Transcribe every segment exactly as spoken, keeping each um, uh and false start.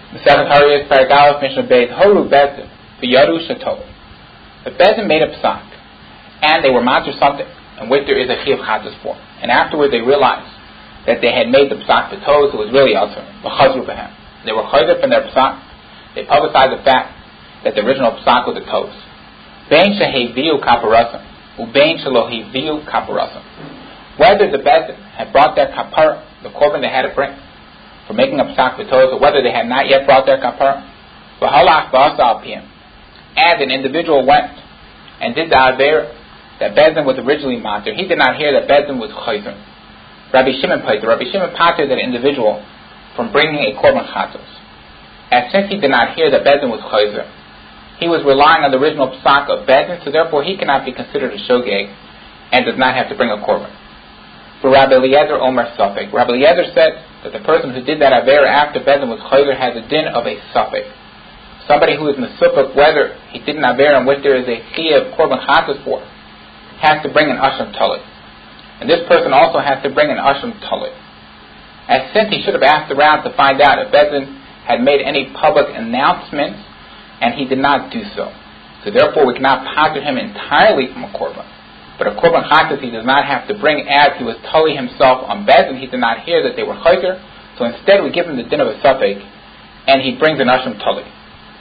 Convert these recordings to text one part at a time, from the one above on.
Masechet Hariyos Paragalaf Mishnah Beis Horu Bezdin V'Yaru Shatov. The Bezdin made a psak, and they were matter something in which there is a chiyuv chatzos for, and afterward they realized that they had made the psak b'tos, it was really also v'chazru b'hem. They were chayzer from their psak. They publicized the fact that the original psak was a tos. Bein sheheviu kaparasam ubein shelo heviu kaparasam. Whether the Bezdin had brought their kapara, the korban they had to bring for making a psak b'tos, or whether they had not yet brought their kapara, v'halach ba'asa al piyim, and an individual went and did the aver that Bezdin was originally matir, he did not hear that Bezdin was chayzer. Rabbi Shimon pater, Rabbi Shimon pater that individual from bringing a korban chatos. And since he did not hear that Bezdin was chayzer, he was relying on the original psak of Bezdin, so therefore he cannot be considered a shogeg and does not have to bring a korban. For Rabbi Eliezer Omer Safek, Rabbi Eliezer said that the person who did that aver after Bezdin was chayzer has a din of a Safek. Somebody who is mesupek whether he did an aver in which there is a chiyuv korban chatos for has to bring an asham talit. And this person also has to bring an asham talit. As since he should have asked around to find out if Bezdin had made any public announcements, and he did not do so. So therefore we cannot pater him entirely from a korban. But a korban chatos he does not have to bring, as he was tali himself on Bezdin. He did not hear that they were chayzer, so instead we give him the din of a safek, and he brings an asham talit.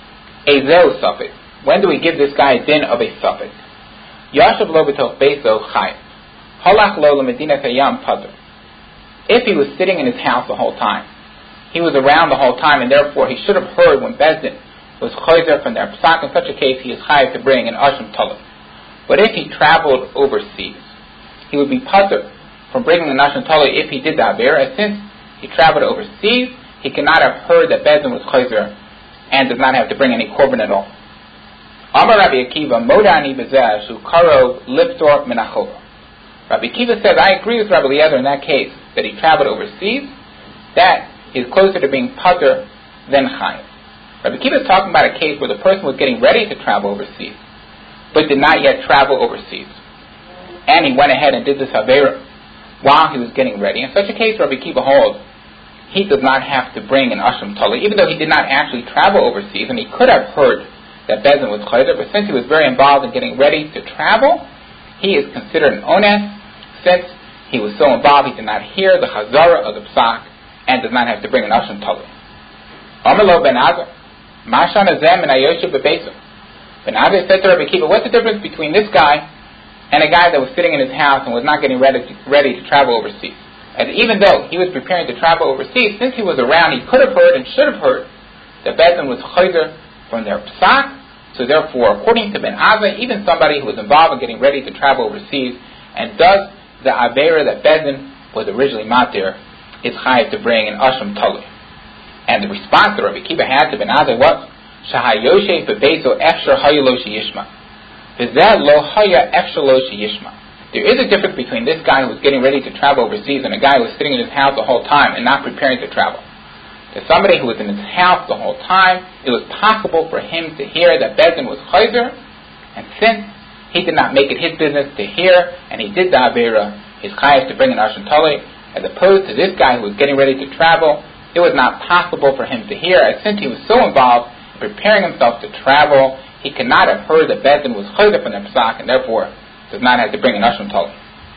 Ezeu safek. When do we give this guy a din of a safek? Yashav lo b'toch beiso chayim. Halach lo l'medina kayam pater. If he was sitting in his house the whole time, he was around the whole time, and therefore he should have heard when Bezdin was chayzer from their psak. In such a case, he is chayav to bring an asham talit. But if he traveled overseas, he would be pater from bringing an asham talit if he did the aver. As since he traveled overseas, he cannot have heard that Bezdin was chayzer and does not have to bring any korban at all. Amar Rabbi Akiva modani bezeh shu karo liftor menachova. Rabbi Akiva says, I agree with Rabbi Eliezer in that case, that he traveled overseas, that is closer to being pater than chayim. Rabbi Akiva is talking about a case where the person was getting ready to travel overseas, but did not yet travel overseas. And he went ahead and did this avera while he was getting ready. In such a case, Rabbi Akiva holds, he does not have to bring an asham talit, even though he did not actually travel overseas, and he could have heard that Bezdin was chayzer, but since he was very involved in getting ready to travel, he is considered an ones. Since he was so involved, he did not hear the chazara of the psak and does not have to bring an asham talit. Amalo ben Azar, Mashan azem and Ayosha bebeso. Ben Azar said to Rabbi Akiva, what's the difference between this guy and a guy that was sitting in his house and was not getting ready to, ready to travel overseas? And even though he was preparing to travel overseas, since he was around, he could have heard and should have heard that Bezdin was chayzer from their psak. So therefore, according to Ben Azai, even somebody who was involved in getting ready to travel overseas and does the avera that Bezdin was originally matir, is chayav to bring an asham talit. And the response that Rabbi Akiva had to Ben Azai was, Shahayoshe bebeso efshar hayalo sheyishma. V'zeh lo haya efshar lo sheyishma. There is a difference between this guy who was getting ready to travel overseas and a guy who was sitting in his house the whole time and not preparing to travel. To somebody who was in his house the whole time, it was possible for him to hear that Bezdin was chayzer, and since he did not make it his business to hear, and he did the avera, his chayav to bring an asham talit, as opposed to this guy who was getting ready to travel, it was not possible for him to hear, as since he was so involved in preparing himself to travel, he could not have heard that Bezdin was chayzer from the psak, and therefore does not have to bring an asham talit.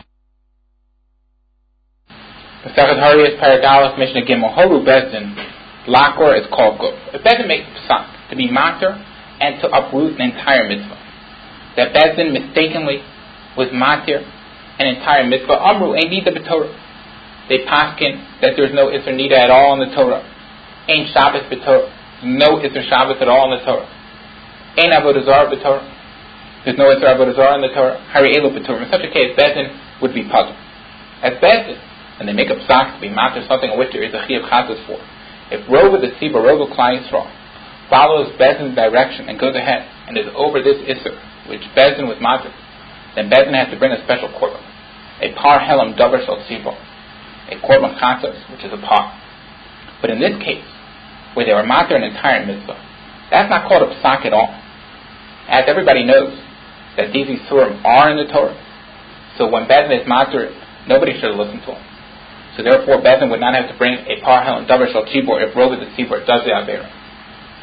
Masechet Hariyos Paragalaf Mishnah Gimel Horu Bezdin Lakor is called good. If Bezdin makes psak to be matir and to uproot an entire mitzvah, that Bezdin mistakenly was matir an entire mitzvah, Amru Ein Nida b'Torah. They paskin that there's no Isser Nida at all in the Torah. Ein Shabbos b'Torah. No Isser Shabbos at all in the Torah. Ein Avodah Zarah b'Torah. There's no Isser Avodah Zarah in the Torah. Hari Elu b'Torah. In such a case, Bezdin would be puzzled. As Bezdin, and they make a psak to be matir something in which there is a chiyuv chatzos for. If Rova the Tzibur, Rova Klal Yisrael, follows Bezdin's direction and goes ahead and is over this Isser, which Bezdin was matir, then Bezdin has to bring a special korban, a par helam davar shel tzibur, a korban chatzos, which is a par. But in this case, where they were matir an entire mitzvah, that's not called a psak at all. As everybody knows, that these isurim are in the Torah, so when Bezdin is matir, nobody should listen to him. So therefore, Bezdin would not have to bring a par helam davar shel tzibur if Rova the Tzibur does the avera.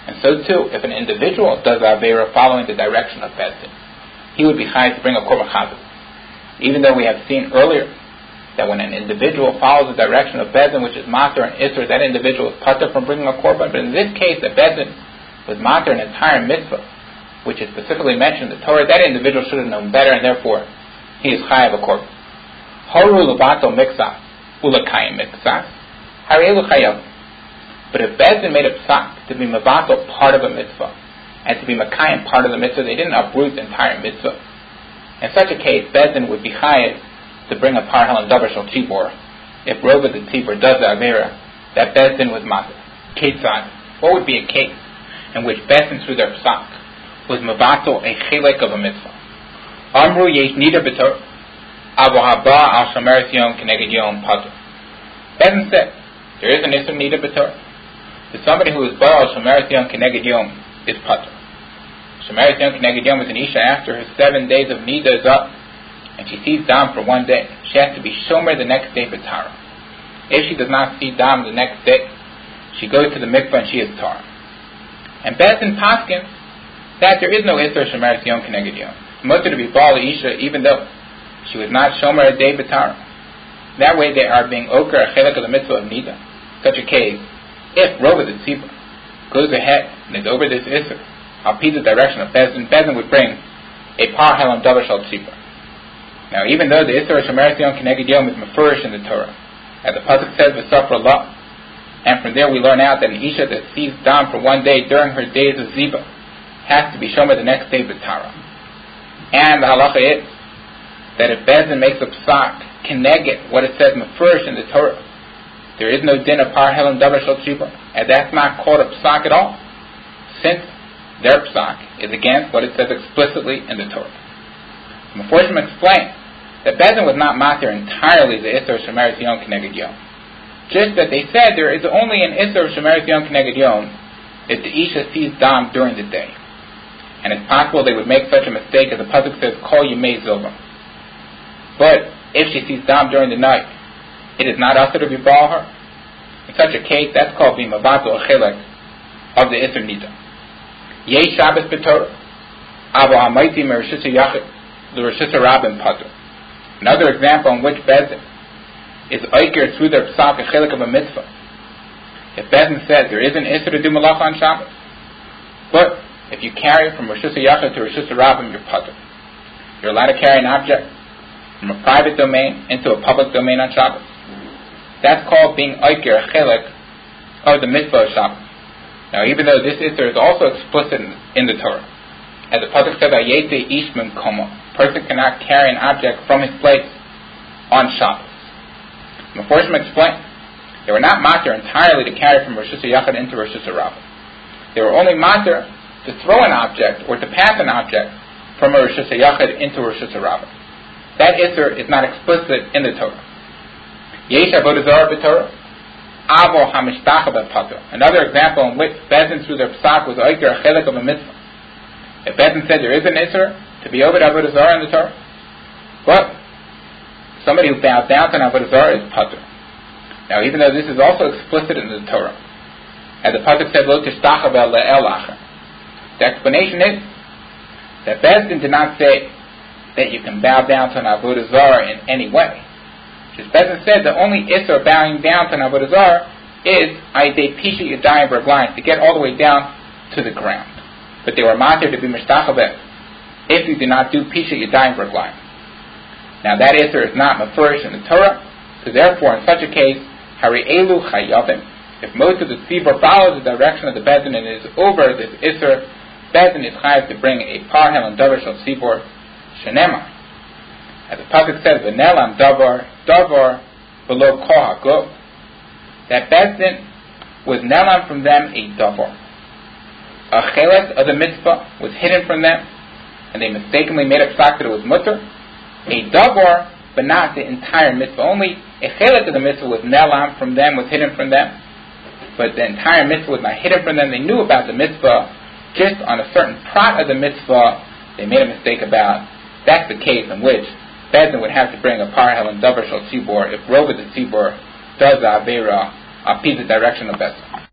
And so too, if an individual does Avera following the direction of Beis Din, he would be chayav to bring a korban chazuk. Even though we have seen earlier that when an individual follows the direction of Beis Din, which is mater and isser, that individual is patur from bringing a korban. But in this case, that Beis Din was mater an entire mitzvah, which is specifically mentioned in the Torah, that individual should have known better, and therefore he is chayav a korban. Horu levato miksas ulakayim miksas harelu chayav. But if Beis Din made a psak to be mevato part of a mitzvah and to be makayim part of the mitzvah, they didn't uproot the entire mitzvah. In such a case, Beis Din would be chayav to bring a parhel and davar shel tzibor if Rova the tzibor does the avera that Beis Din was matter. Ketzad, what would be a case in which Beis Din through their psak was mevato a chilek of a mitzvah? Amru yesh nida b'tor avo haba al shomeres yom keneged yom patur. Beis Din said there is an issur nida b'tor. To somebody who is baal shomeres yom keneged yom is patur. Shomeres yom keneged yom is an isha after her seven days of nida is up, and she sees dam for one day. She has to be shomer the next day for tara. If she does not see dam the next day, she goes to the mikvah and she is tara. And Beis Din paskins that there is no issur shomeres yom keneged yom. Mutter to be baal isha even though she was not shomer a day b'tara. That way they are being oker a chelik of the mitzvah of nida. Such a case, if Rova the tzibor goes ahead and is over this issur, I'll the direction of Beis Din, Beis Din would bring a parhel and davar shel tzibor. Now, even though the issur shomeres yom keneged yom is mefurish in the Torah, as the pasuk says v'safra la, and from there we learn out that an isha that sees dam for one day during her days of ziba has to be shomer the next day b'tara. And the halacha is that if Beis Din makes a psak keneged what it says mefurish in the Torah, there is no din of parhel and davar shel tzibor, and that's not called a psak at all, since their psak is against what it says explicitly in the Torah. Meforshim explained that Beis Din was not matir entirely the issur shomeres yom keneged yom, just that they said there is only an issur shomeres yom keneged yom if the isha sees dam during the day, and it's possible they would make such a mistake as the pasuk says kol yemei zilva. But if she sees dam during the night, it is not usher to be baal her. In such a case, that's called being mavato a chilek of the issur nida. Yei Shabbos b'Torah avo hamaiti merishus yachid l'rishus rabim patur. Another example in which Beis Din is oiker through their psak a chilek of a mitzvah. If Beis Din says there is an issur to do malacha on Shabbos, but if you carry from rishus yachid to rishus rabim, you're patur. You're allowed to carry an object from a private domain into a public domain on Shabbos. That's called being oiker a chilek of the mitzvah of Shabbos. Now, even though this issur is also explicit in, in the Torah, as the pasuk says, "Ayete ish mimkomo," person cannot carry an object from his place on Shabbos. Meforshim explained they were not matir entirely to carry from rishus yachid into rishus rabim. They were only matir to throw an object or to pass an object from a rishus yachid into rishus rabim. That issur is not explicit in the Torah. Yesh avodah zarah b'Torah avo hamishtach b'patur. Another example in which Beis Din through their psak was oiker a chilek of a mitzvah. If Beis Din said there is an issur to be over avodah zarah in the Torah, but somebody who bows down to an avodah zarah is patur. Now, even though this is also explicit in the Torah, as the pasuk said, "Lo tishtach le'el acher," the explanation is that Beis Din did not say that you can bow down to an avodah zarah in any way. Just Beis Din said the only issur bowing down to an avodah zarah is ayidei pisha yadayim b'raglayim, to get all the way down to the ground. But they were matir to be mishtachaveh if you do not do pisha yadayim b'raglayim. Now that issur is not mefurish in the Torah, so therefore in such a case, hari elu chayavim. If most of the tzibur follows the direction of the Beis Din and is over this issur, Beis Din is chayav to bring a parhel and davar shel tzibur shenema. As the pasuk says, "V'nelam davar davar below koha go," that Beis Din was nelam from them a davar. A cheles of the mitzvah was hidden from them, and they mistakenly made a psak that it was mutter. A davar, but not the entire mitzvah. Only a cheles of the mitzvah was nelam from them, was hidden from them, but the entire mitzvah was not hidden from them. They knew about the mitzvah, just on a certain prat of the mitzvah they made a mistake about. That's the case in which Beis Din would have to bring a parhel and davar shel tzibor if Rova the tzibor does the avera, uh, the direction of Beis Din.